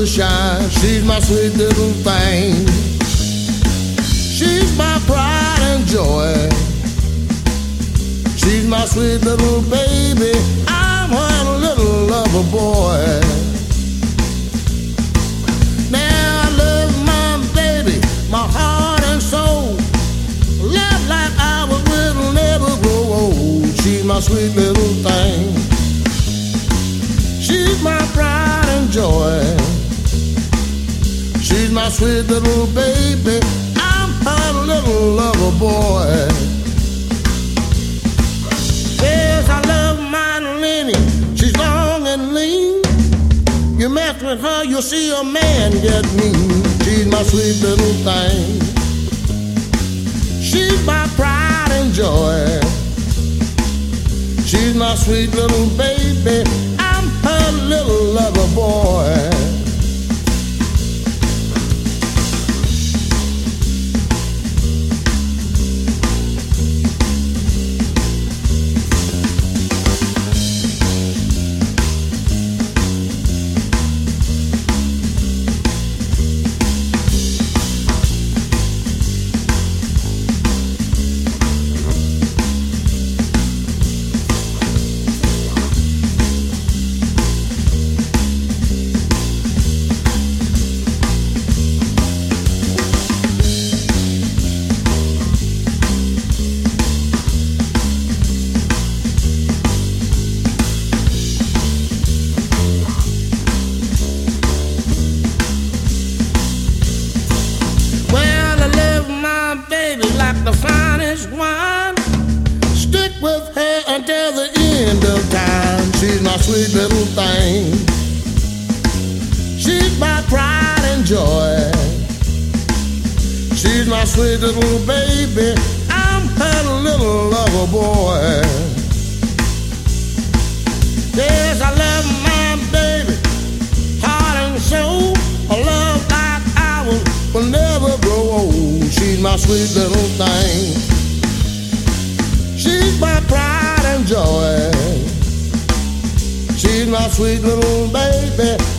to shine. She's my sweet little thing. She's my pride and joy. She's my sweet little baby. I'm her little lover boy. Now I love my baby, my heart and soul. Love like ours will never grow old. She's my sweet little thing. She's my pride and joy. She's my sweet little baby. I'm her little lover boy. Yes, I love my Lenny. She's long and lean. You mess with her, you'll see a man get mean. She's my sweet little thing. She's my pride and joy. She's my sweet little baby. I'm her little lover boy. The finest wine. Stick with her until the end of time. She's my sweet little thing. She's my pride and joy. She's my sweet little baby. I'm her little lover boy. Yes, I love my baby, heart and soul. A love like ours will never grow old. She's my sweet little thing. She's my pride and joy. She's my sweet little baby.